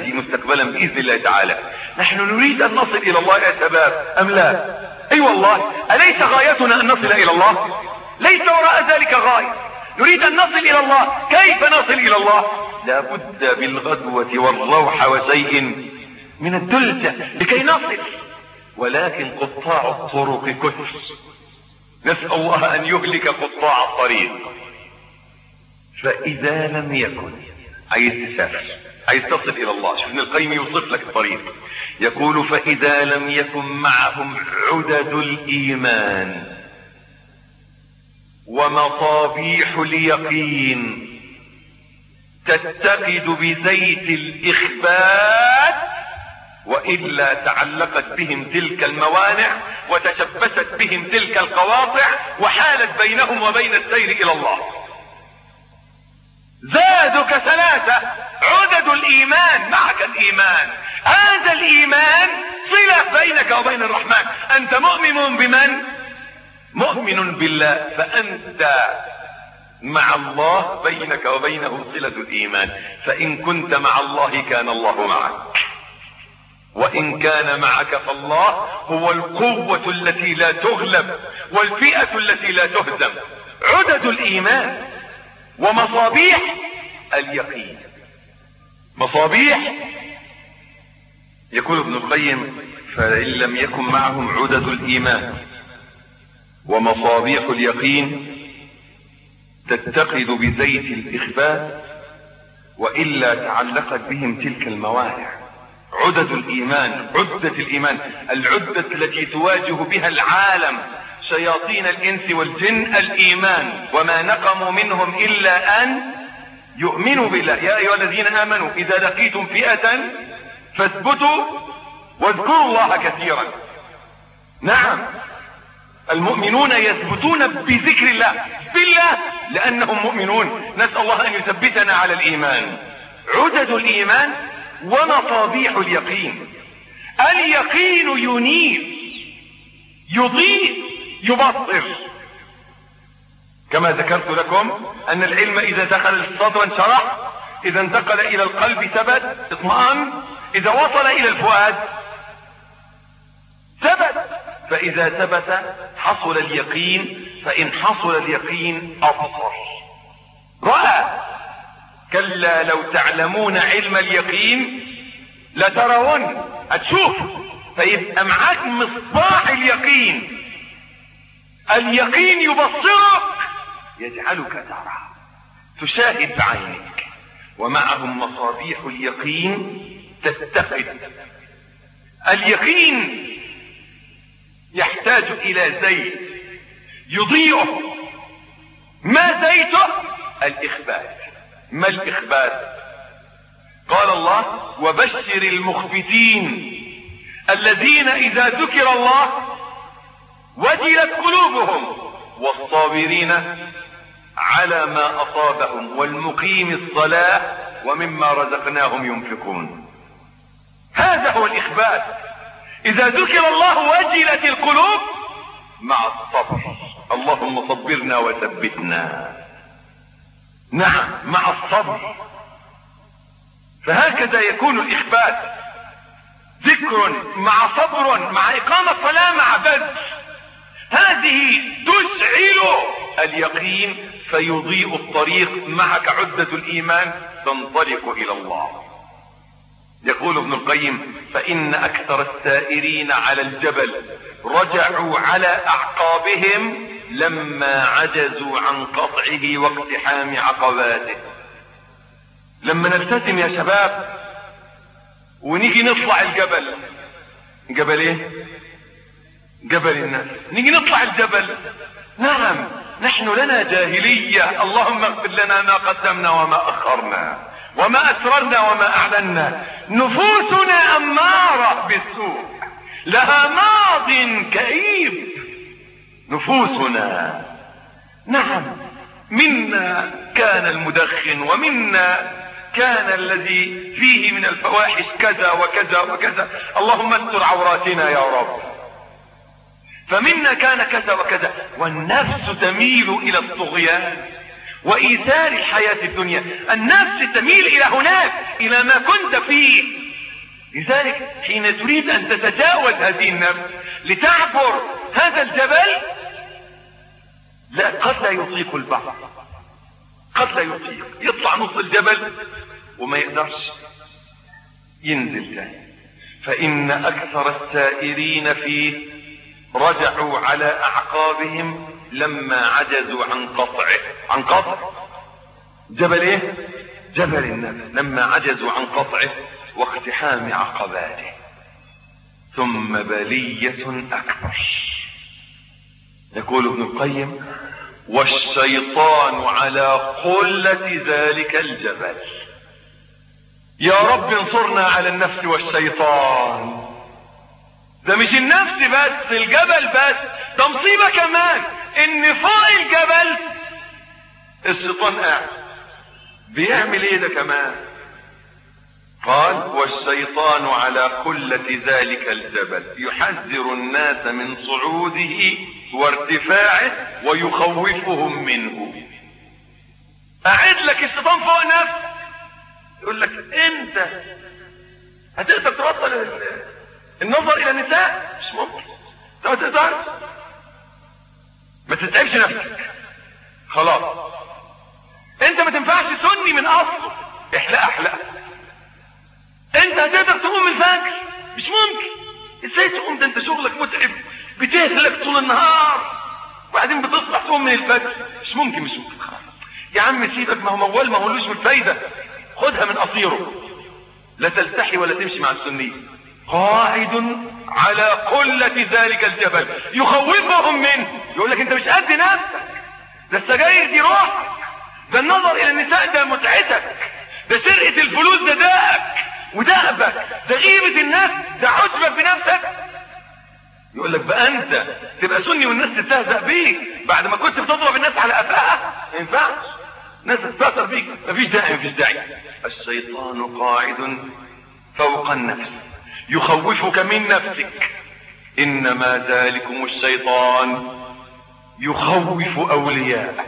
نأتي مستقبلا بإذن الله تعالى. نحن نريد أن نصل إلى الله يا شباب أم لا؟ أي والله، أليس غايتنا أن نصل إلى الله؟ ليس وراء ذلك غاية. نريد أن نصل إلى الله. كيف نصل إلى الله؟ لا بد بالغدوة والروح وشيء من الدلجة لكي نصل، ولكن قطاع الطرق كثر. نسأل الله أن يهلك قطاع الطريق. فإذا لم يكن، عايز تسافر، عايز تصل إلى الله، شوف ابن القيم يوصف لك الطريق، يقول: فإذا لم يكن معهم عدد الإيمان ومصابيح اليقين تتقد بزيت الإخبات، وإلا تعلقت بهم تلك الموانع وتشبثت بهم تلك القواطع وحالت بينهم وبين السير إلى الله. زادك ثلاثة: عدد الإيمان، معك الإيمان، هذا الإيمان صلة بينك وبين الرحمن. أنت مؤمن بمن؟ مؤمن بالله، فأنت مع الله، بينك وبينه صلة الإيمان. فإن كنت مع الله كان الله معك، وإن كان معك فالله هو القوة التي لا تغلب والفئة التي لا تهزم. عدد الإيمان ومصابيح اليقين. مصابيح، يقول ابن القيم: فإن لم يكن معهم عدد الإيمان ومصابيح اليقين تتقد بزيت الإخبات، وإلا تعلقت بهم تلك الموانع. عدد الإيمان، عدة الإيمان، العدة التي تواجه بها العالم شياطين الإنس والجن، الإيمان. وما نقموا منهم إلا أن يؤمنوا بالله. يا أيها الذين آمنوا إذا لقيتم فئة فاثبتوا واذكروا الله كثيرا. نعم، المؤمنون يثبتون بذكر الله، بالله، لأنهم مؤمنون. نسأل الله أن يثبتنا على الإيمان. عدد الإيمان ومصابيح اليقين. اليقين ينير، يضيء، يبصر. كما ذكرت لكم أن العلم إذا دخل الصدر انشرح، إذا انتقل إلى القلب ثبت اطمأن، إذا وصل إلى الفؤاد ثبت. فإذا ثبت حصل اليقين، فإن حصل اليقين أبصر، رأى. كلا لو تعلمون علم اليقين لترون، هتشوف. فيبقى معاك مصباح اليقين. اليقين يبصرك، يجعلك ترى، تشاهد بعينك. ومعهم مصابيح اليقين تتقد. اليقين يحتاج إلى زيت يضيئه. ما زيته؟ الإخبات. ما الإخبات؟ قال الله: وبشر المخبتين الذين إذا ذكر الله وجلت قلوبهم والصابرين على ما أصابهم والمقيم الصلاة ومما رزقناهم ينفقون. هذا هو الإخبات. إذا ذكر الله وجلت القلوب مع الصبر. اللهم صبرنا وثبتنا. نعم، مع الصبر. فهكذا يكون الإخبات: ذكر مع صبر مع إقامة صلاة مع بذل. هذه تشعل اليقين فيضيء الطريق. معك عدة الإيمان تنطلق إلى الله. يقول ابن القيم: فإن أكثر السائرين على الجبل رجعوا على أعقابهم لما عجزوا عن قطعه واقتحام عقباته. لما نلتزم يا شباب ونيجي نطلع الجبل، جبل ايه؟ جبل الناس. نيجي نطلع الجبل، نعم، نحن لنا جاهلية. اللهم اغفر لنا ما قدمنا وما أخرنا وما أسررنا وما أعلنا. نفوسنا أمارة بالسوء، لها ماض كئيب. نفوسنا، نعم، منا كان المدخن، ومنا كان الذي فيه من الفواحش كذا وكذا وكذا. اللهم استر عوراتنا يا رب. فمنا كان كذا وكذا. والنفس تميل إلى الطغيان، وإيثار الحياة الدنيا. النفس تميل إلى هناك، إلى ما كنت فيه. لذلك حين تريد أن تتجاوز هذه النفس لتعبر هذا الجبل، لا، قد لا يطيق البعض، قد لا يطيق، يطلع نص الجبل وما يقدرش ينزل تاني. فإن أكثر السائرين فيه رجعوا على أعقابهم لما عجزوا عن قطع جبل ايه؟ جبل النفس، لما عجزوا عن قطعه واقتحام عقباته. ثم بلية أكبر، يقول ابن القيم: والشيطان على قلة ذلك الجبل. يا رب انصرنا على النفس والشيطان. ده مش النفس بس، الجبل بس، ده مصيبة كمان ان فوق الجبل الشيطان قاعد بيعمل ايه ده كمان؟ قال: والشيطان على قلة ذلك الجبل يحذر الناس من صعوده وارتفاعه ويخوفهم منه. قاعد لك الشيطان فوق نفسك، يقول لك انت هتقدر توصل النظر الى النساء؟ مش ممكن، انت ما تقدرش، ما تتعبش نفسك، خلاص انت ما تنفعش سني من اصله، احلق. انت هتقدر تقوم الفجر؟ مش ممكن. ازاي تقوم؟ ده انت شغلك متعب، بتهلك طول النهار وبعدين بتصبح تقوم من الفجر. مش ممكن. خلاص يا عم سيبك، ما هو موال ما هولوش بالفايده، خدها من قصيره، لا تلتحي ولا تمشي مع السنيه. قاعد على قلة ذلك الجبل يخوفهم منه، يقول لك انت مش قد نفسك، ده السجاير دي روحك، ده النظر الى النساء ده متعتك، ده سرقة الفلوس ده داءك ودأبك، ده غيبة الناس ده عجبك بنفسك. يقول لك بقى انت تبقى سني والناس تستهزأ بيك بعد ما كنت بتضرب الناس على قفاها؟ ما ينفعش، الناس تستهزأ بيك، مفيش داعي. الشيطان قاعد فوق النفس يخوفك من نفسك، انما ذلكم الشيطان يخوف اولياءه،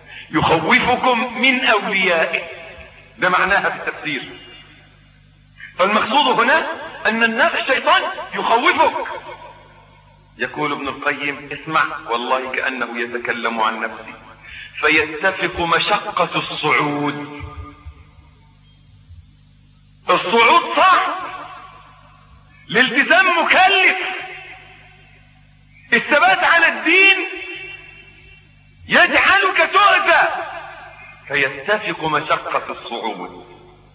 يخوفكم من اوليائه، ده معناها في التفسير. فالمقصود هنا ان النفس شيطان يخوفك. يقول ابن القيم: اسمع، والله كأنه يتكلم عن نفسي. فيتفق مشقة الصعود صعب، الالتزام مكلف، الثبات على الدين يجعلك تؤذى. فيتفق مشقة الصعود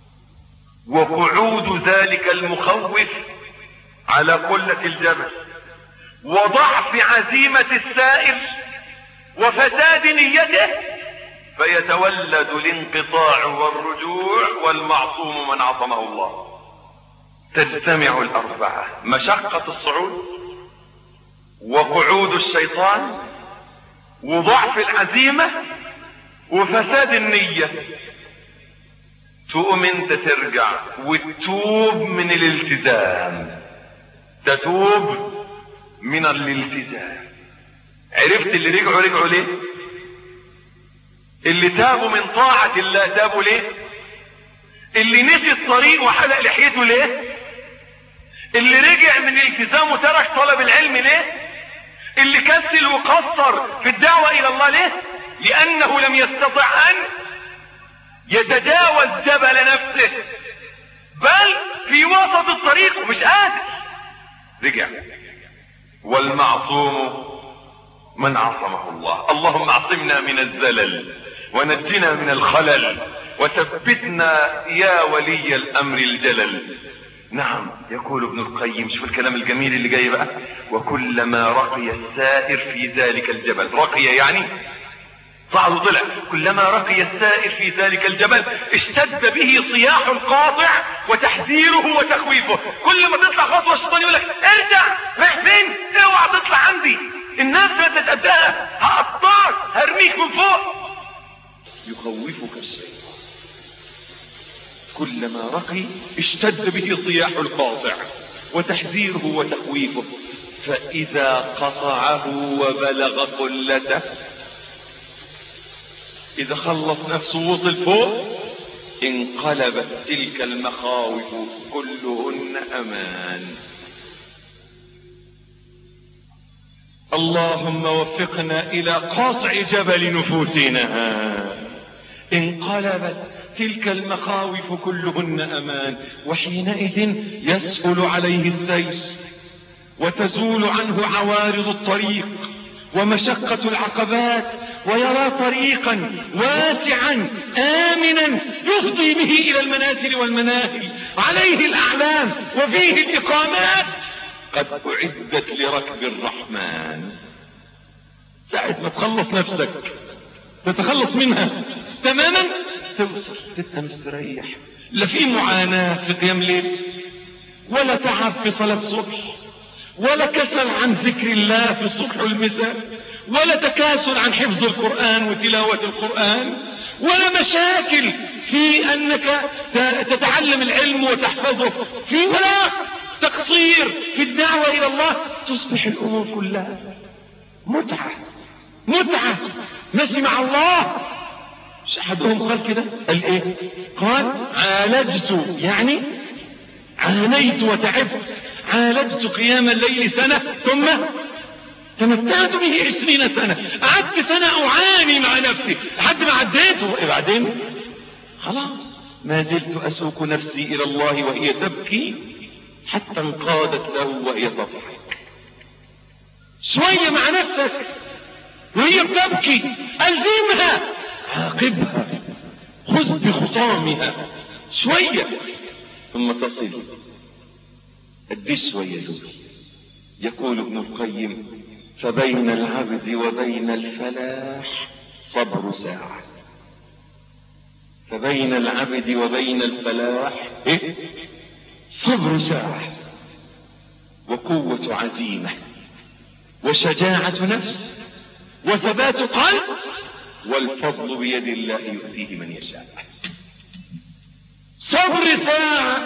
وقعود ذلك المخوف على قلة الجبل وضعف عزيمة السائر وفساد نيته، فيتولد الانقطاع والرجوع، والمعصوم من عصمه الله. تجتمع الأربعة: مشقة الصعود، وقعود الشيطان، وضعف العزيمة، وفساد النية. تقوم انت ترجع وتتوب من الالتزام، تتوب من الالتزام. عرفت اللي رجعوا ليه؟ اللي تابوا من طاعة الله تابوا ليه؟ اللي نسي الطريق وحلق لحيته ليه؟ اللي رجع من الالتزام وترك طلب العلم ليه؟ اللي كسل وقصر في الدعوة الى الله ليه؟ لانه لم يستطع ان يتجاوز جبل نفسه، بل في وسط الطريق ومش قادر، رجع. والمعصوم من عصمه الله. اللهم اعصمنا من الزلل ونجنا من الخلل وثبتنا يا ولي الامر الجلل. نعم، يقول ابن القيم، شوف الكلام الجميل اللي جاي بقى: وكلما رقي السائر في ذلك الجبل، رقي يعني صعد وطلع، كلما رقي السائر في ذلك الجبل اشتد به صياح القاطع وتحذيره وتخويفه. كل ما تطلع خطوه الشيطان يقول لك: ارجع، رايح فين؟ اوعى تطلع عندي، الناس ما تتقدها، هقطعك، هرميك من فوق. يخوفك الشيطان، كلما رقي اشتد به صياح القاطع وتحذيره وتخويفه، فإذا قطعه وبلغ قلته إذا خلص نفسه وصل فوق انقلبت تلك المخاوف كلهن أمان. اللهم وفقنا إلى قاطع جبل نفوسنا. انقلبت تلك المخاوف كلهن أمان، وحينئذ يسهل عليه السير وتزول عنه عوارض الطريق ومشقة العقبات، ويرى طريقا واسعا آمنا يفضي به إلى المنازل والمناهل، عليه الأعلام وفيه الإقامات، قد أعدت لركب الرحمن. ساعة ما تخلص نفسك تتخلص منها تماما توصل تبقى مستريح، لا في معاناة في قيام ليل، ولا تعب في صلاة صبح، ولا كسل عن ذكر الله في الصبح والمساء، ولا تكاسل عن حفظ القرآن وتلاوة القرآن، ولا مشاكل في أنك تتعلم العلم وتحفظه، ولا تقصير في الدعوة إلى الله. تصبح الأمور كلها متعة ماشي مع الله. مش أحدهم قال كده؟ قال إيه؟ قال عالجت، يعني عانيت وتعبت، عالجت قيام الليل سنة ثم تمتعت به 20 سنة. قعدت سنة أعاني مع نفسي لحد ما عديته، بعدين خلاص ما زلت أسوق نفسي إلى الله وهي تبكي حتى انقادت له وهي تضحك. شوية مع نفسك وهي بتبكي ألزمها، عاقبها، خذ بخطامها شوية ثم تصل. قديش شوية دول؟ يقول ابن القيم فبين العبد وبين الفلاح صبر ساعة. فبين العبد وبين الفلاح إيه؟ صبر ساعة، وقوة عزيمة، وشجاعة نفس، وثبات قلب، والفضل بيد الله يؤتيه من يشاء. صبر ساعة،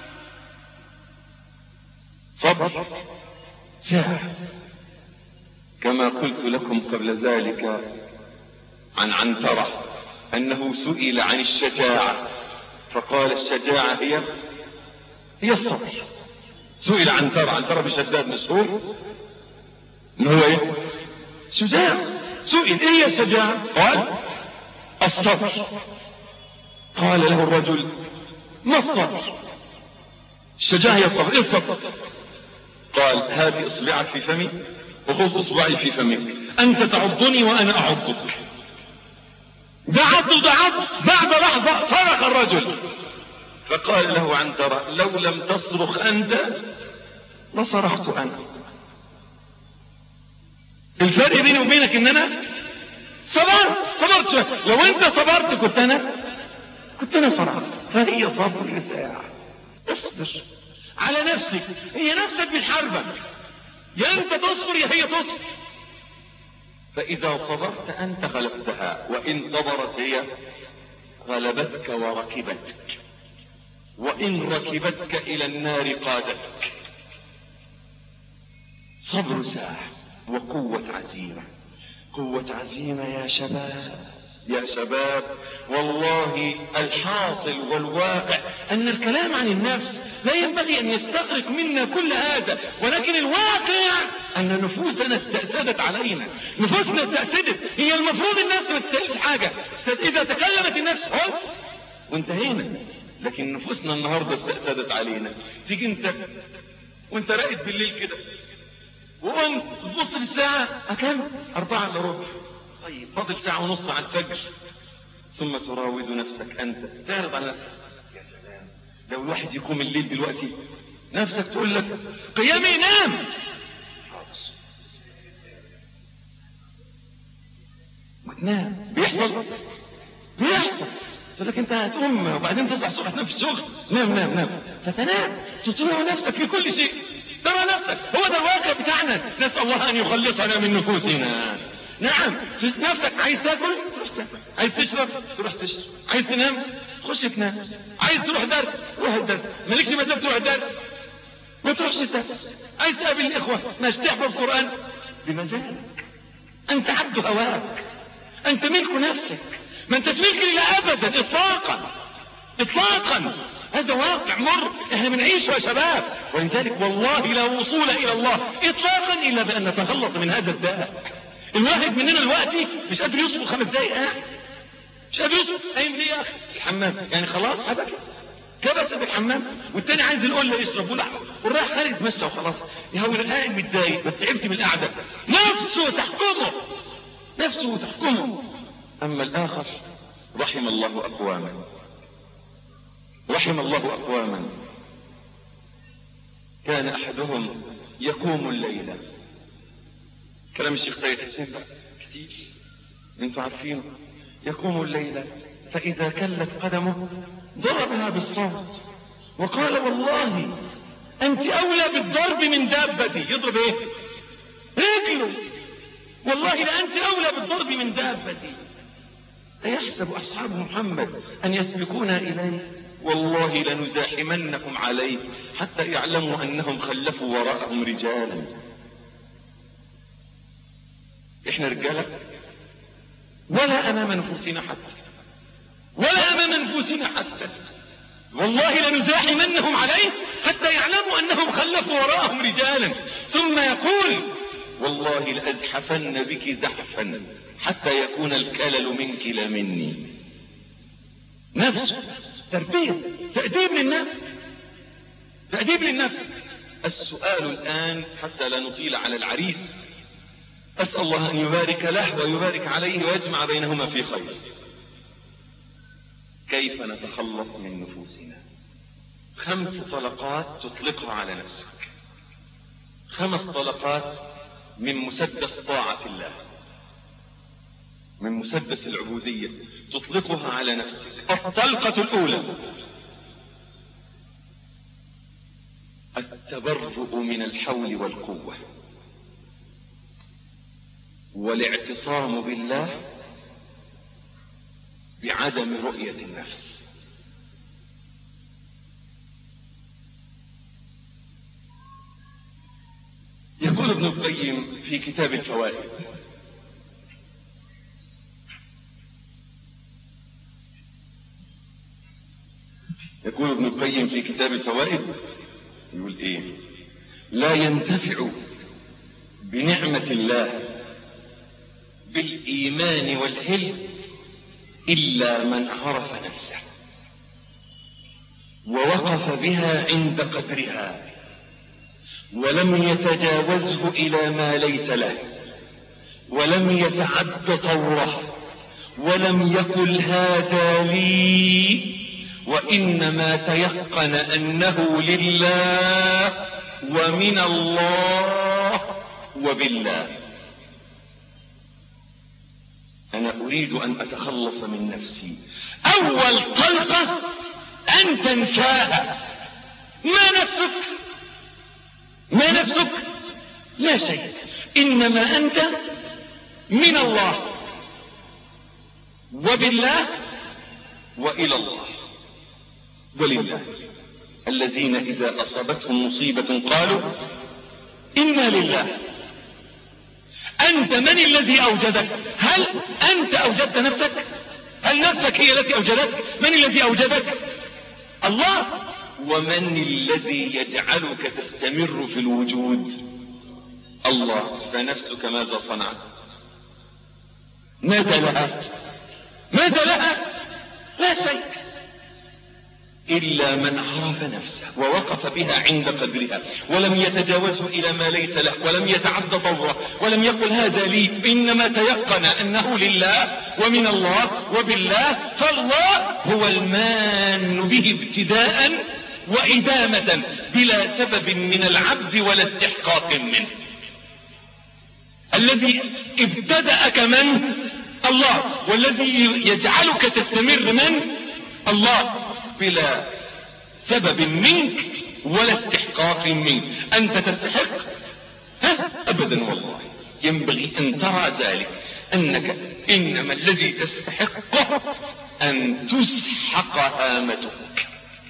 صبر ساعة. كما قلت لكم قبل ذلك عن عنترة أنه سئل عن الشجاعة فقال الشجاعة هي الصبر. سئل عنترة بشداد مسهول إنه هو إيه؟ شجاع. سئل إيه هي الشجاعة؟ قال الصبر. قال له الرجل ما الصبر؟ الشجاعة هي الصبر. إيه الصبر؟ قال هات إصبعك في فمي وخذ إصبعي في فمك، أنت تعضني وأنا أعضك. دعض بعد لحظة صرخ الرجل فقال له عنترة لو لم تصرخ أنت لصرخت أنا. الفرق بيني وبينك إن أنا صبرت. لو أنت صبرت كنت أنا صرخت. فهي صبر ساعة. اصبر على نفسك، هي نفسك بتحاربك، يا أنت تصبر يا هي تصبر. فإذا صبرت أنت غلبتها، وإن صبرت هي غلبتك وركبتك، وإن ركبتك إلى النار قادتك. صبر ساعة وقوة عزيمة. قوة عزيمة يا شباب والله الحاصل والواقع أن الكلام عن النفس لا ينبغي أن يستغرق منا كل هذا، ولكن الواقع أن نفوسنا استأسدت علينا. نفوسنا استأسدت، هي المفروض الناس ما تسألش حاجة، إذا تكلمت النفس وانتهينا. لكن نفوسنا النهاردة استأسدت علينا. تيجي انت وانت راقد بالليل كده وقمت تبص في الساعة أكام 4:15، طيب فاضل ساعة ونص على الفجر، ثم تراود نفسك أنت تعرض على نفسك يا سلام لو الواحد يقوم الليل دلوقتي نفسك تقول لك قيامي ينام. وتنام. بيحصل تقول لك انت هتقوم وبعدين تصحى الصبح تنام في الشغل. نام فتنام تطيع نفسك في كل شيء، ترى نفسك. هو ده الواقع بتاعنا. نسأل الله أن يخلصنا من نفوسنا. نعم نفسك عايز تاكل تروح تاكل، عايز تشرب تروح تشرب، عايز تنام خش تنام، عايز تروح درس روح الدرس، مالكش مزاج تروح الدرس ما تروحش الدرس، عايز تقابل الإخوة مش تحفظ قرآن بمزاجك. أنت عبد هواك، أنت ملك نفسك، ما انتش ملك لله ابدا اطلاقا اطلاقا. هذا واقع مر احنا بنعيشه يا شباب. ولذلك والله لا وصول الى الله اطلاقا الا بان نتخلص من هذا الداء. الواحد مننا دلوقتي مش قادر يصبر 5 دقايق مش قادر يصبر. قايم ليه يا اخي؟ الحمام يعني خلاص حبكي كبس بالحمام، والتاني عايز القله يشرب والرايح خارج يتمشى وخلاص. يا هو انا قاعد متضايق بس تعبت من القعده، نفسه تحكمه. اما الاخر رحم الله اقواما كان احدهم يقوم الليل. كلام الشيخ سيد حسين كتير انتوا عارفينه. يقوم الليل فاذا كلت قدمه ضربها بالصوت وقال والله انت اولى بالضرب من دابتي. يضرب ايه؟ رجله. والله لانت اولى بالضرب من دابتي. ايحسب اصحاب محمد ان يسبقونا اليه؟ والله لنزاحمنكم عليه حتى يعلموا انهم خلفوا وراءهم رجالا. احنا رجاله ولا امام نفوسنا حتى والله لنزاحمنهم عليه حتى يعلموا انهم خلفوا وراءهم رجالا. ثم يقول والله لازحفن بك زحفا حتى يكون الكلل منك لا مني. نفسه تربية، تأديب للنفس. السؤال الآن حتى لا نطيل على العريس، أسأل الله أن يبارك له ويبارك عليه ويجمع بينهما في خير. كيف نتخلص من نفوسنا؟ 5 طلقات تطلقها على نفسك، 5 طلقات من مسدس طاعة الله، من مسدس العبودية تطلقها على نفسك. الطلقة الأولى التبرؤ من الحول والقوة والاعتصام بالله بعدم رؤية النفس. يقول ابن القيم في كتاب الفوائد يقول ايه؟ لا ينتفع بنعمة الله بالإيمان والعلم إلا من عرف نفسه ووقف بها عند قدرها ولم يتجاوزه إلى ما ليس له ولم يتعد طوره ولم يقل هذا لي، وإنما تيقن أنه لله ومن الله وبالله. أنا أريد أن أتخلص من نفسي. أول طلقة أن تنساها. ما نفسك لا شيء، إنما أنت من الله وبالله وإلى الله ولله. الذين إذا أصابتهم مصيبة قالوا إنا لله. أنت من الذي أوجدك؟ هل أنت أوجدت نفسك؟ هل نفسك هي التي أوجدتك؟ من الذي أوجدك؟ الله. ومن الذي يجعلك تستمر في الوجود؟ الله. فنفسك ماذا صنعت؟ ماذا لها؟ لا شيء إلا من عرف نفسه ووقف بها عند قدرها ولم يتجاوزه إلى ما ليس له ولم يتعد طوره ولم يقل هذا لي، إنما تيقن أنه لله ومن الله وبالله. فالله هو المان به ابتداء وإدامة بلا سبب من العبد ولا استحقاق منه. الذي ابتدأك من؟ الله. والذي يجعلك تستمر من؟ الله، بلا سبب منك ولا استحقاق منك. أنت تستحق؟ أبدا والله. ينبغي أن ترى ذلك، أنك إنما الذي تستحقه أن تسحق هامتك،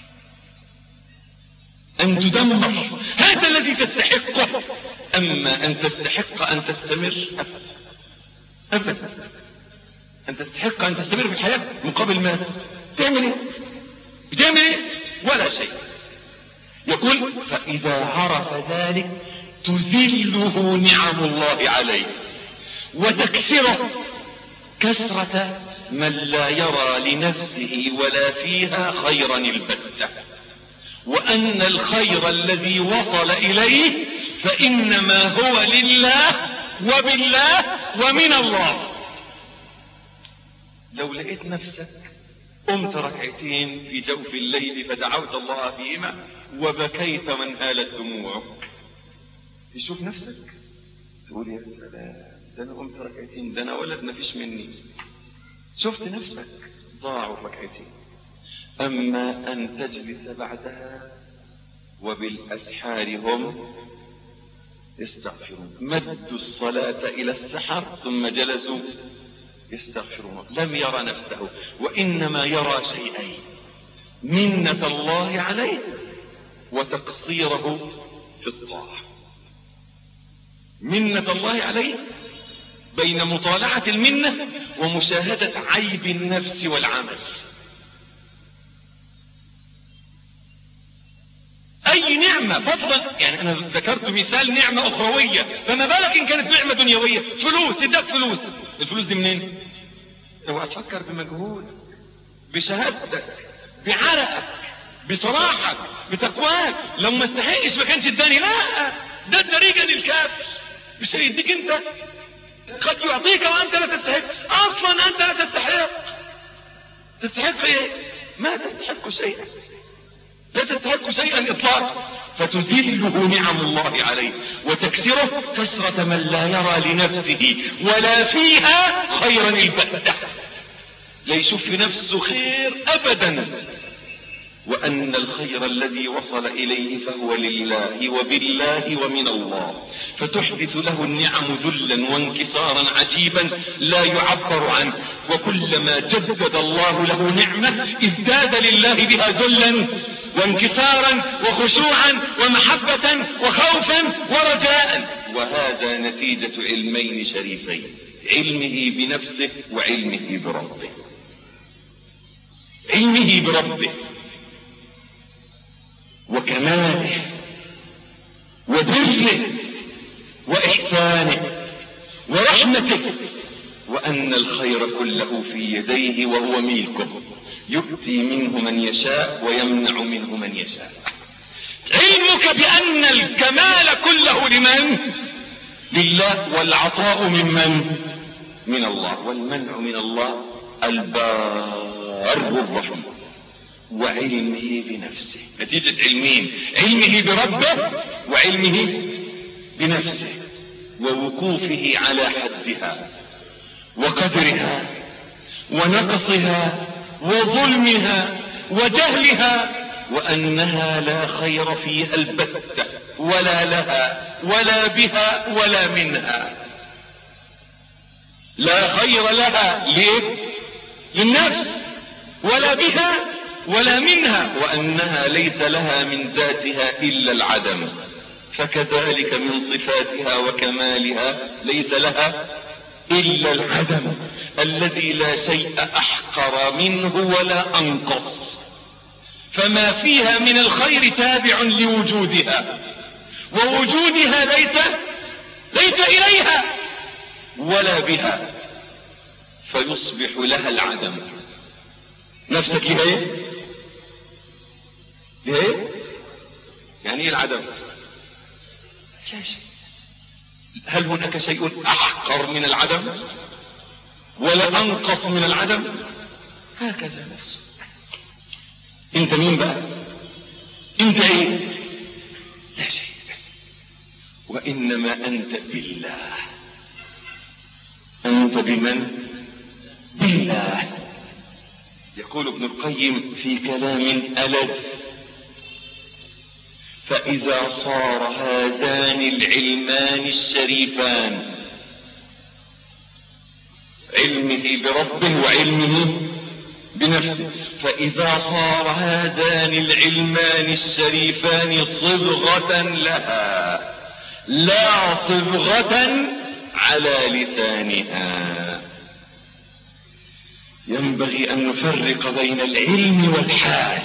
أن تدمر. هذا الذي تستحقه. أما أن تستحق أن تستمر أبدا أن تستحق أن تستمر في الحياة مقابل ماذا؟ تعمل إيه؟ بتعمل إيه؟ ولا شيء. يقول فإذا عرف ذلك تذله نعم الله عليه وتكسره كسرة من لا يرى لنفسه ولا فيها خيرا البتة، وأن الخير الذي وصل إليه فإنما هو لله وبالله ومن الله. لو لقيت نفسك قمت ركعتين في جوف الليل فدعوت الله فيهما وبكيت من هالت دموعك، تشوف نفسك تقول يا سلام، ده انا قمت ركعتين، ده انا ولد ما فيش مني. شفت نفسك ضاعوا ركعتين. اما ان تجلس بعدها وبالاسحار هم يستغفرون، مدوا الصلاة الى السحر ثم جلسوا يستغفرون. لم يرى نفسه وانما يرى شيئين: منة الله عليه وتقصيره في الطاعة. منة الله عليه بين مطالعة المنة ومشاهدة عيب النفس والعمل. اي نعمة فضلا، يعني انا ذكرت مثال نعمة اخروية، فما بالك ان كانت نعمة دنيوية؟ فلوس، اداك فلوس، الفلوس دي منين؟ اوعى تفكر بمجهود، بشهادتك، بعرقك، بصراحك، بتقواك. لو ما استحقش ما كانش اداني، لا، ده الطريقة للكافر، مش هيديك انت. قد يعطيك وانت لا تستحق، اصلا انت لا تستحق. تستحق ايه؟ ما تستحق شيئا، لا تستحق شيئا اطلاقا. فتذله نعم الله عليه وتكسره كسرة من لا يرى لنفسه ولا فيها خيرا البتة، لا يشوف في نفسه خير ابدا، وان الخير الذي وصل اليه فهو لله وبالله ومن الله. فتحدث له النعم ذلا وانكسارا عجيبا لا يعبر عنه، وكلما جدد الله له نعمة ازداد لله بها ذلا وانكسارا وخشوعا ومحبة وخوفا ورجاء. وهذا نتيجة علمين شريفين: علمه بنفسه وعلمه بربه. علمه بربه وكماله وبره وإحسانه ورحمته، وأن الخير كله في يديه وهو ملكه، يؤتي منه من يشاء ويمنع منه من يشاء. علمك بأن الكمال كله لمن؟ لله، والعطاء ممن؟ من الله، والمنع من الله البار الرحيم. وعلمه بنفسه، نتيجة علمين: علمه بربه وعلمه بنفسه، ووقوفه على حدها وقدرها ونقصها وظلمها وجهلها، وأنها لا خير فيها البتة، ولا لها ولا بها ولا منها. لا خير لها، ليه؟ للنفس، ولا بها ولا منها، وأنها ليس لها من ذاتها إلا العدم، فكذلك من صفاتها وكمالها ليس لها إلا العدم الذي لا شيء أحقر منه ولا أنقص. فما فيها من الخير تابع لوجودها، ووجودها ليس إليها ولا بها، فيصبح لها العدم. نفسك لها ايه؟ لها ايه؟ يعني ايه العدم؟ لا شيء. هل هناك شيء احقر من العدم ولا انقص من العدم؟ هكذا نفسك. انت مين بقى؟ انت ايه؟ لا شيء. وانما انت بالله. انت بمن؟ بالله. يقول ابن القيم في كلام ألذ: فإذا صار هذان العلمان الشريفان، علمه بربه وعلمه بنفسه، فإذا صار هذان العلمان الشريفان صبغة لها لا صبغة على لسانها، ينبغي أن نفرق بين العلم والحال،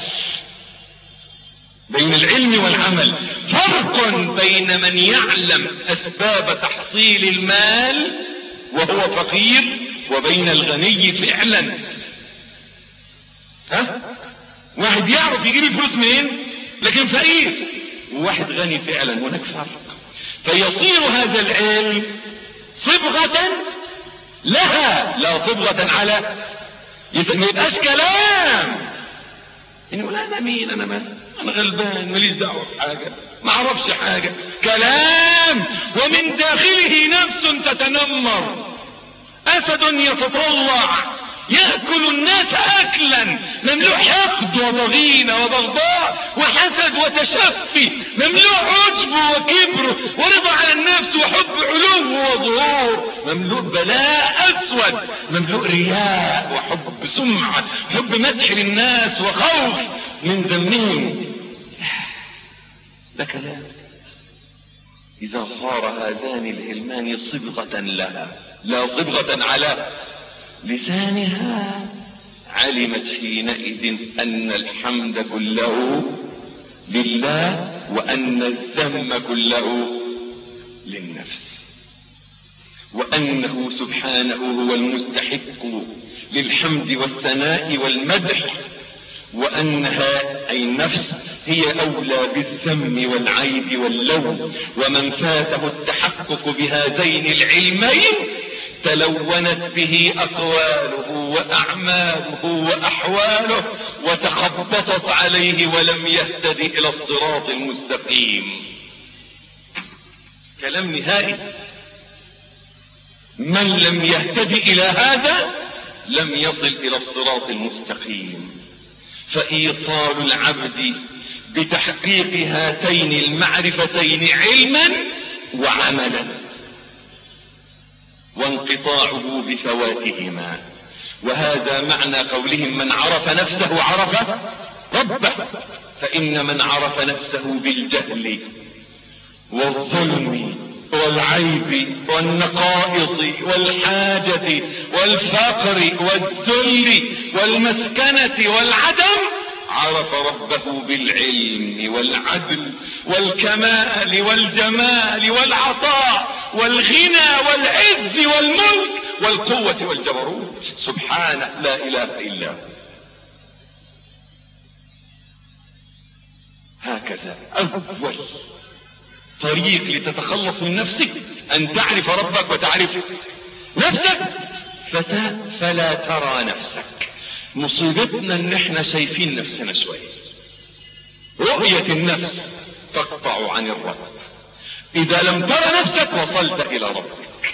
بين العلم والعمل. فرق بين من يعلم أسباب تحصيل المال وهو فقير، وبين الغني فعلا. واحد يعرف يجيب الفلوس منين لكن فقير، وواحد غني فعلا، هناك فرق. فيصير هذا العلم صبغة لها لا صبغة على، ما يبقاش كلام يقول انا مين، انا غلبان ماليش دعوه بحاجه، ما اعرفش حاجه. كلام ومن داخله نفس تتنمر، اسد يتطلع يأكل الناس أكلا، مملوء حقد وضغينة وبغضاء وحسد وتشفي، مملوء عجب وكبر ورضا على النفس وحب علو وظهور، مملوء بلاء أسود، مملوء رياء وحب سمعة، حب مدح للناس وخوف من ذمهم. ده كلام. إذا صار هذان العلمان صبغة لها لا صبغة على لسانها، علمت حينئذ أن الحمد كله لله، وأن الذم كله للنفس، وأنه سبحانه هو المستحق للحمد والثناء والمدح، وأنها أي النفس هي أولى بالذم والعيب واللوم. ومن فاته التحقق بهذين العلمين تلونت به أقواله وأعماله وأحواله، وتخبطت عليه ولم يهتدي إلى الصراط المستقيم. كلام نهائي. من لم يهتدي إلى هذا لم يصل إلى الصراط المستقيم. فإيصال العبد بتحقيق هاتين المعرفتين علما وعملا، وانقطاعه بفواتهما. وهذا معنى قولهم من عرف نفسه عرف ربه. فإن من عرف نفسه بالجهل والظلم والعيب والنقائص والحاجة والفقر والذل والمسكنة والعدم عرف ربه بالعلم والعدل والكمال والجمال والعطاء والغنى والعز والملك والقوة والجبروت. سبحانه لا إله إلا هو. هكذا أول طريق لتتخلص من نفسك أن تعرف ربك وتعرف نفسك فلا ترى نفسك. مصيبتنا ان احنا شايفين نفسنا شوية. رؤية النفس تقطع عن الرب. اذا لم ترى نفسك وصلت الى ربك.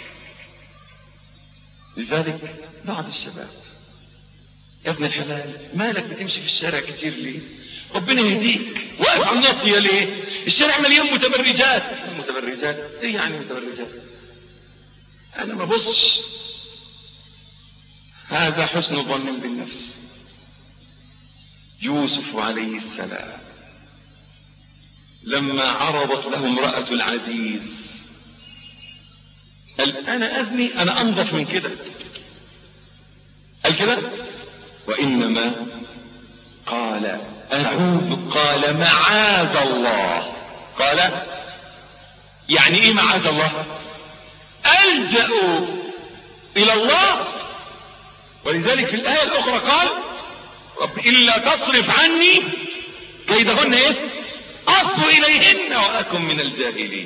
لذلك بعض الشباب يا ابن الحلال مالك بتمشي في الشارع كتير ليه؟ ربنا يهديك. واقف على الناصية ليه؟ الشارع مليان متبرجات. متبرجات ايه يعني متبرجات؟ انا ما بصش. هذا حسن ظن بالنفس. يوسف عليه السلام لما عرضت له امرأة العزيز قال انا اذني، انا انظف من كده. قال كده وانما قال اعوذ، قال معاذ الله. قال يعني ايه معاذ الله؟ الجأ الى الله. ولذلك في الآية الأخرى قال رب إلا تصرف عني كيدهن ايه؟ أصب إليهن وأكن من الجاهلين.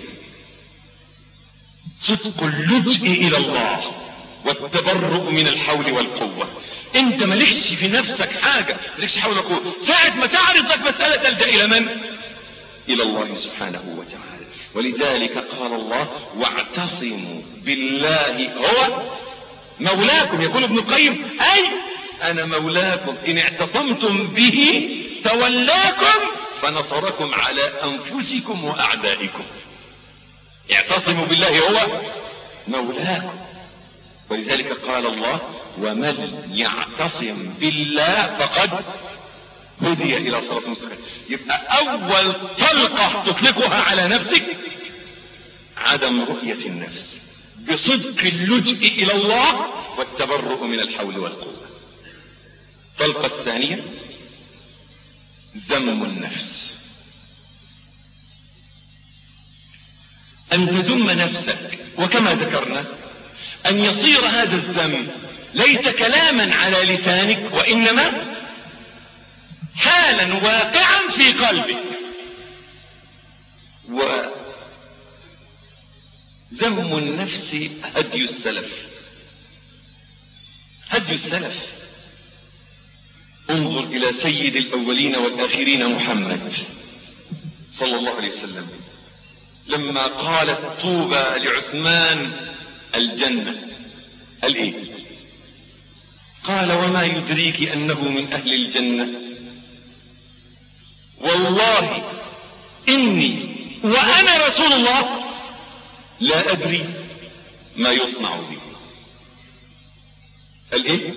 صدق اللجء إلى الله والتبرؤ من الحول والقوة. انت مالكش في نفسك حاجة، مالكش حول وقوة. ساعة ما تعرض لك مسألة تلجأ إلى من؟ إلى الله سبحانه وتعالى. ولذلك قال الله واعتصموا بالله هو مولاكم. يقول ابن القيم اي انا مولاكم ان اعتصمتم به تولاكم فنصركم على انفسكم واعدائكم. اعتصموا بالله هو مولاكم. ولذلك قال الله ومن يعتصم بالله فقد هدي الى صراط مستقيم. يبقى اول طلقة تطلقها على نفسك عدم رؤية النفس بصدق اللجء الى الله والتبرؤ من الحول والقوة. الطلقة الثانية ذم النفس، أن تذم نفسك، وكما ذكرنا أن يصير هذا الذم ليس كلاما على لسانك، وإنما حالا واقعا في قلبك. وذم النفس هدي السلف، هدي السلف. انظر إلى سيد الأولين والآخرين محمد صلى الله عليه وسلم لما قالت طوبى لعثمان الجنة، قال ايه؟ قال وما يدريك أنه من أهل الجنة؟ والله إني وأنا رسول الله لا أدري ما يصنع بي. قال ايه؟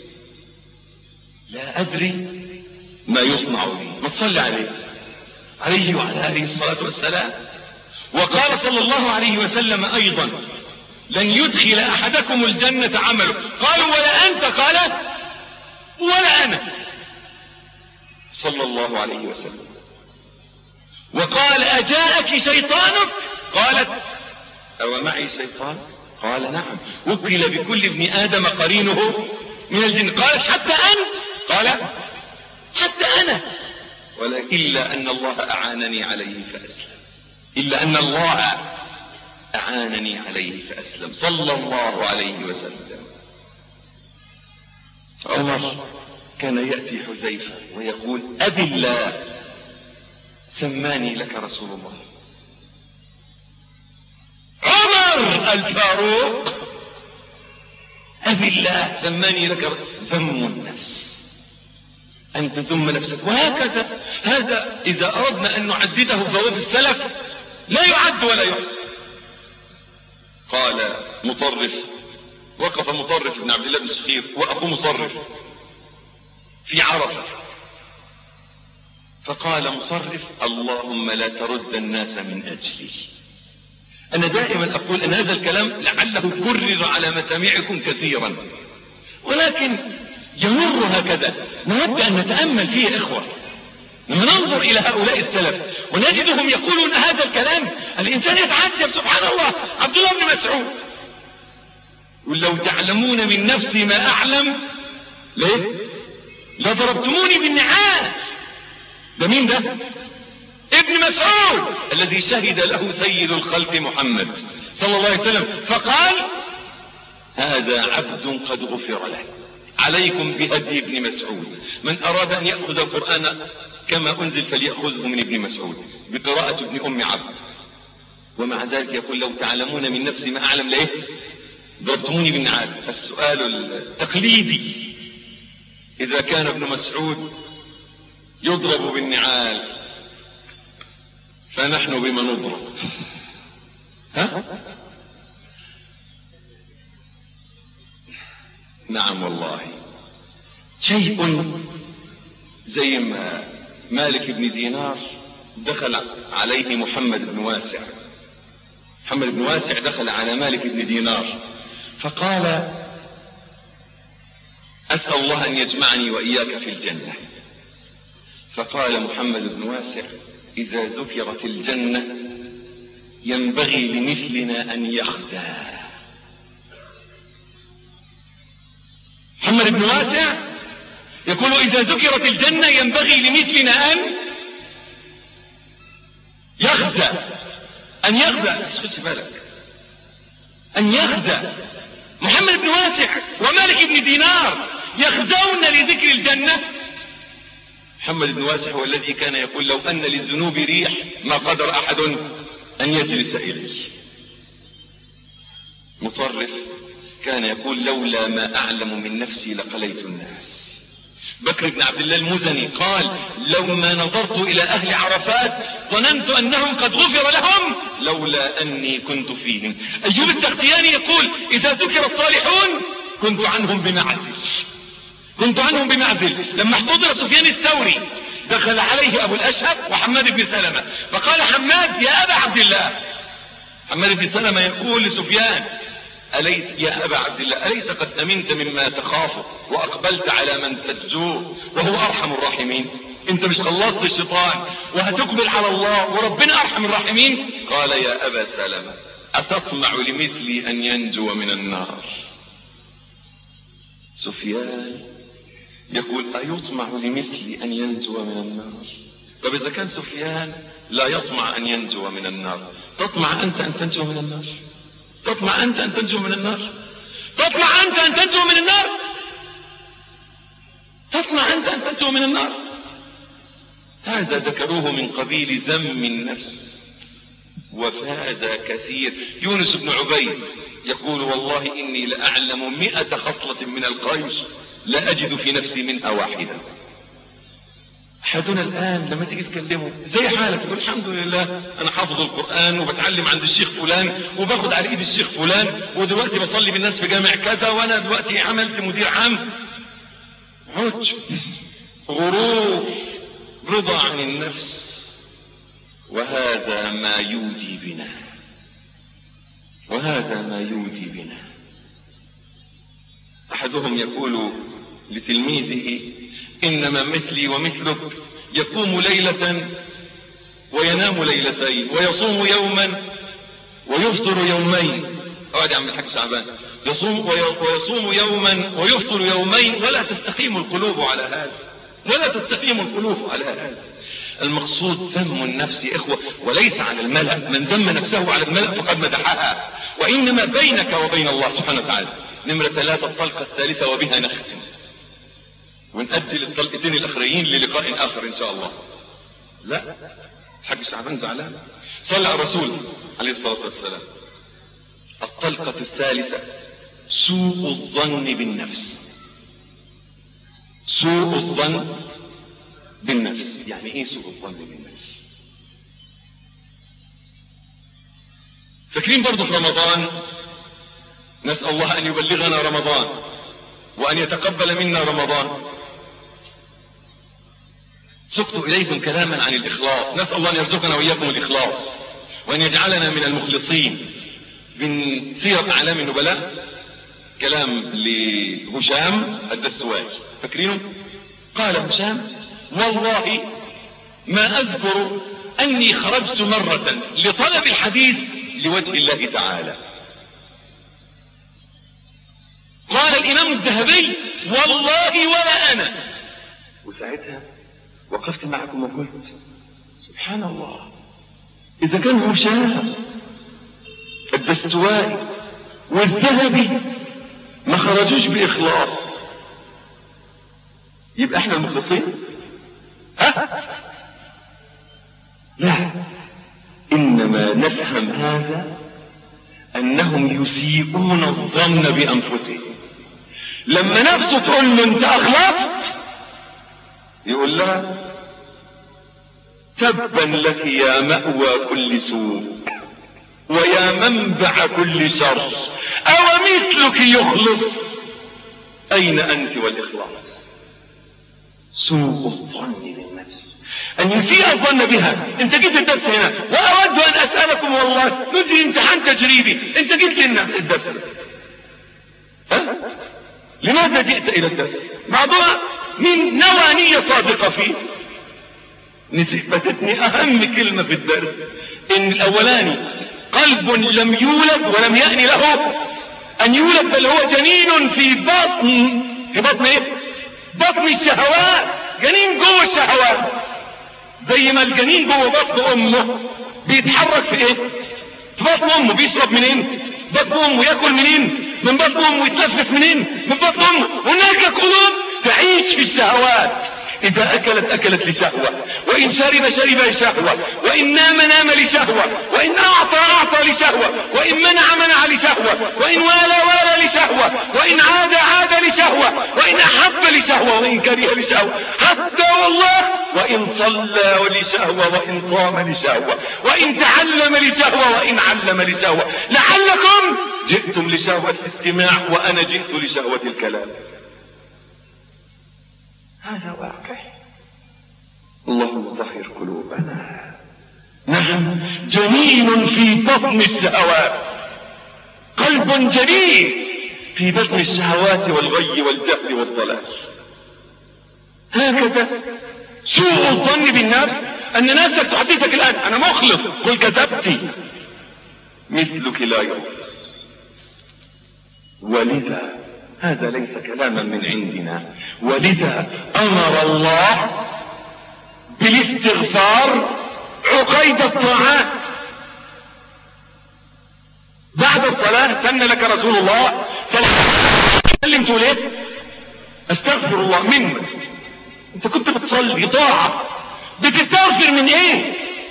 لا أدري ما يصنع بي. ما تصلي عليه وعلى آله الصلاة والسلام. وقال صلى الله عليه وسلم أيضا لن يدخل أحدكم الجنة عمله. قالوا ولا أنت؟ قال ولا أنا، صلى الله عليه وسلم. وقال أجاءك شيطانك؟ قالت أو معي شيطان؟ قال نعم. وكل بكل ابن آدم قرينه من الجن. قالت حتى أنت؟ قال حتى أنا، إلا أن الله أعانني عليه فأسلم، إلا أن الله أعانني عليه فأسلم، صلى الله عليه وسلم. عمر كان يأتي حذيفة ويقول أبي الله سماني لك رسول الله. عمر الفاروق أبي الله سماني لك. ذم النفس، أن تذم نفسك. وهكذا هذا إذا أردنا أن نعدده فوائد السلف لا يعد ولا يحصى. قال مطرف، وقف مطرف بن عبد الله بن سخير وأبو مصرف في عرفة، فقال مصرف اللهم لا ترد الناس من أجلي. أنا دائما أقول أن هذا الكلام لعله كرر على مسامعكم كثيرا، ولكن يمر هكذا. نود أن نتأمل فيه يا إخوة. لما ننظر إلى هؤلاء السلف ونجدهم يقولون هذا الكلام، الإنسان يتعجب. سبحان الله، عبد الله بن مسعود يقول لو تعلمون من نفسي ما أعلم ليه لضربتموني بالنعال. ده مين ده؟ ابن مسعود الذي شهد له سيد الخلق محمد صلى الله عليه وسلم، فقال هذا عبد قد غفر له. عليكم بهدي ابن مسعود، من أراد أن يأخذ القرآن كما أنزل فليأخذه من ابن مسعود بقراءة ابن أم عبد. ومع ذلك يقول لو تعلمون من نفسي ما أعلم ليه ضربتموني بالنعال. السؤال التقليدي إذا كان ابن مسعود يضرب بالنعال فنحن بما نضرب؟ ها؟ نعم والله. شيء زي ما مالك بن دينار دخل عليه محمد بن واسع. محمد بن واسع دخل على مالك بن دينار فقال أسأل الله أن يجمعني وإياك في الجنة. فقال محمد بن واسع إذا ذكرت الجنة ينبغي لمثلنا أن يخزى. محمد بن واسع يقول إذا ذكرت الجنة ينبغي لمثلنا أن يخزى. أن يخزى، تخلش بالك، أن يخزى. محمد بن واسع ومالك بن دينار يخزون لذكر الجنة. محمد بن واسع هو الذي كان يقول لو أن للذنوب ريح ما قدر أحد أن يجلس إليه. مطرف كان يقول لولا ما أعلم من نفسي لقليت الناس. بكر بن عبد الله المزني قال لو ما نظرت إلى أهل عرفات ظننت أنهم قد غفر لهم لولا أني كنت فيهم. أيوب السختياني يقول إذا ذكر الصالحون كنت عنهم بمعزل، كنت عنهم بمعزل. لما احتضر سفيان الثوري دخل عليه أبو الأشهب وحماد بن سلمة فقال حماد يا أبا عبد الله. حماد بن سلمة يقول لسفيان أليس يا أبا عبد الله أليس قد أمنت مما تخافه وأقبلت على من ترجوه وهو أرحم الراحمين؟ انت مش خلصت الشيطان وهتقبل على الله وربنا أرحم الراحمين؟ قال يا أبا سلمة أتطمع لمثلي أن ينجو من النار؟ سفيان يقول أيطمع لمثلي أن ينجو من النار؟ طب إذا كان سفيان لا يطمع أن ينجو من النار، تطمع أنت أن تنجو من النار؟ تطمع أنت أن تنجو من النار؟ تطمع أنت أن تنجو من النار؟ تطمع أنت أن تنجو من النار؟ هذا ذكروه من قبيل ذم النفس وفاز كثير. يونس بن عبيد يقول والله إني لأعلم 100 خصلة من الخير لا أجد في نفسي منها واحدة. أحدنا الآن لما تيجي تكلمه زي حالك يقول الحمد لله أنا حافظ القرآن وبتعلم عند الشيخ فلان وباخد على إيد الشيخ فلان ودلوقتي بصلي بالناس في جامع كذا وأنا دلوقتي عملت مدير عام. عجب، غرور، رضا عن النفس، وهذا ما يودي بنا، وهذا ما يودي بنا. أحدهم يقول لتلميذه إنما مثلي ومثلك يقوم ليلة وينام ليلتين ويصوم يوما ويفطر يومين. أقعد يا عم الحاج شعبان، ويصوم يوما ويفطر يومين ولا تستقيم القلوب على هذا، ولا تستقيم القلوب على هذا. المقصود ذم النفس يا إخوة، وليس على الملأ، من ذم نفسه على الملأ فقد مدحها، وإنما بينك وبين الله سبحانه وتعالى. نمرة 3 الطلقة الثالثة وبها نختم ونأجل الطلقتين الأخرين للقاء آخر إن شاء الله. لا، الحاج شعبان زعلان. صلى على الرسول عليه الصلاة والسلام. الطلقة الثالثة سوء الظن بالنفس. سوء الظن بالنفس يعني ايه سوء الظن بالنفس؟ فاكرين برضو في رمضان نسأل الله ان يبلغنا رمضان وان يتقبل منا رمضان، سقت اليكم كلاما عن الاخلاص، نسأل الله ان يرزقنا واياكم الاخلاص وان يجعلنا من المخلصين. من سير اعلام النبلاء كلام لهشام الدستوائي، فاكرينه؟ قال هشام والله ما اذكر اني خرجت مرة لطلب الحديث لوجه الله تعالى. قال الامام الذهبي والله ولا انا. وساعتها وقفت معكم وقلت سبحان الله، اذا كان هشام الدستوائي والذهبي ما خرجوش باخلاص يبقى احنا المخلصين؟ لا، انما نفهم هذا انهم يسيئون الظن بانفسهم. لما نفسه تقول له انت اخلصت يقول لها تبا لك يا مأوى كل سوء ويا منبع كل شر، او مثلك يخلص، اين انت والاخلاص؟ سوء الظن بالنفس، ان يسيء الظن بها. انت جيت الدرس هنا واود ان اسألكم والله نجري امتحان تجريبي، انت جيت لنا الدرس لماذا جئت الى الدرس؟ موضوع من نوانية صادقة فيه. نسبتني اهم كلمة في الدرس ان الاولاني قلب لم يولد ولم يأن له ان يولد، بل هو جنين في بطن ايه؟ بطن الشهوات، جنين جوه الشهوات. زي ما الجنين جوه بطن امه بيتحرك في ايه؟ في بطن امه. بيشرب منين؟ بطن امه. ياكل منين؟ من بطن امه. يتلفف منين؟ من بطن امه. هناك قلوب تعيش في الشهوات، اذا اكلت لشهوة، وان شرب لشهوة، وان نام لشهوة، وان اعطى لشهوة، وان منع لشهوة، وان والى لشهوة، وان عاد لشهوة، وان احب لشهوة، وان كره لشهوة، حتى والله وان صلى لشهوة، وان قام لشهوة، وان تعلم لشهوة، وان علم لشهوة. لعلكم جئتم لشهوة الاستماع وانا جئت لشهوة الكلام. هذا واقع. اللهم طهر قلوبنا. نحن جنين في بطن الشهوات، قلب جليل في بطن الشهوات والغي والجهل والضلال. هكذا سوء الظن بالناس ان ناسك تحدثك الان انا مخلص، قل كذبتي، مثلك لا يخلص. ولذا هذا ليس كلاما من عندنا، ولذا امر الله بالاستغفار عقيد الطاعات. بعد الصلاة سن لك رسول الله صلى الله عليه وسلم تقول ايه؟ استغفر الله منك. انت كنت بتصلي طاعة، بتستغفر من ايه؟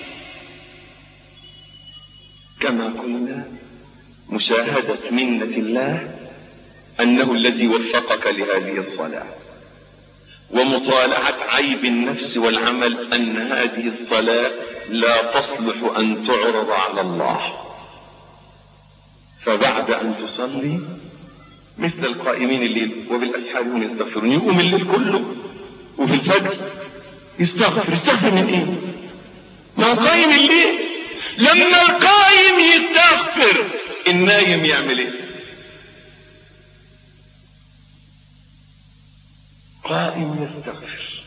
كما قلنا مشاهدة منة الله انه الذي وفقك لهذه الصلاة، ومطالعة عيب النفس والعمل ان هذه الصلاة لا تصلح ان تعرض على الله. فبعد ان تصلي مثل القائمين الليل وبالاسحار هم يستغفرون، يقوم الليل كله وفي الفجر يستغفر من ايه؟ ما قائم الليل. لما القائم يستغفر النايم يعمل ايه؟ قائم يستغفر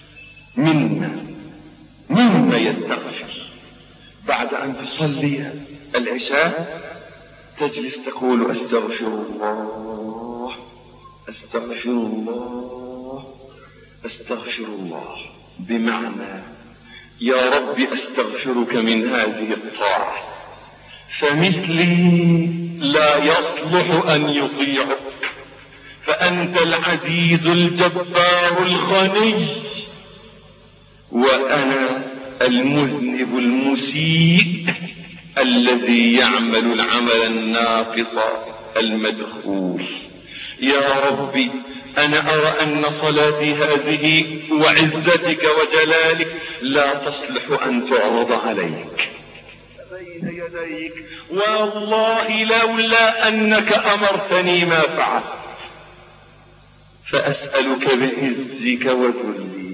مما يستغفر. بعد ان تصلي العشاء تجلس تقول استغفر الله استغفر الله استغفر الله، بمعنى يا رب استغفرك من هذه الطاعة، فمثلي لا يصلح ان يطيعك، فانت العزيز الجبار الغني، وانا المذنب المسيء الذي يعمل العمل الناقص المدخول. يا ربي انا ارى ان صلاتي هذه وعزتك وجلالك لا تصلح ان تعرض عليك بين يديك، والله لولا انك امرتني ما فعلت، فاسألك بعزك وذلي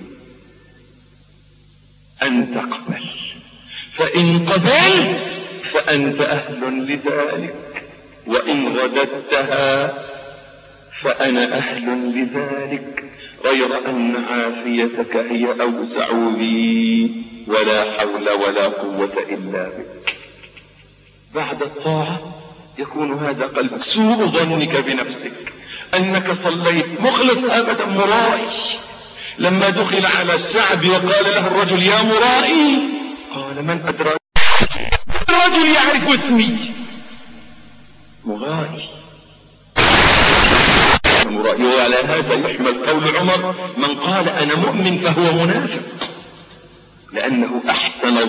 ان تقبل، فان قبلت فانت اهل لذلك، وان رددتها فانا اهل لذلك، غير ان عافيتك هي اوسع لي، ولا حول ولا قوة الا بك. بعد الطاعة يكون هذا قلبك. سوء ظنك بنفسك انك صليت مخلص ابدا مرائي. لما دخل على الشعب وقال له الرجل يا مرائي، قال من ادراك؟ الرجل يعرف اسمي. مرائي. وعلى هذا يحمل قول عمر من قال انا مؤمن فهو منافق، لانه احسن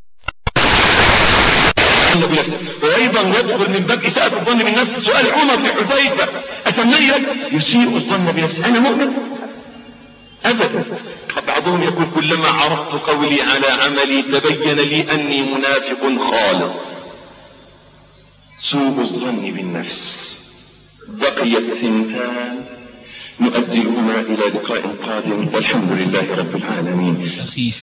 وايضا يدخل من باب اساءة الظن بالنفس. سؤال عمر بن حذيفة اتمنى يسيء الظن بنفسه انا مؤمن؟ ابدا. بعضهم يقول كلما عرفت قولي على عملي تبين لي اني منافق خالص. سوء الظن بالنفس. بقيت ثنتان نؤجلهما الى لقاء قادم، والحمد لله رب العالمين.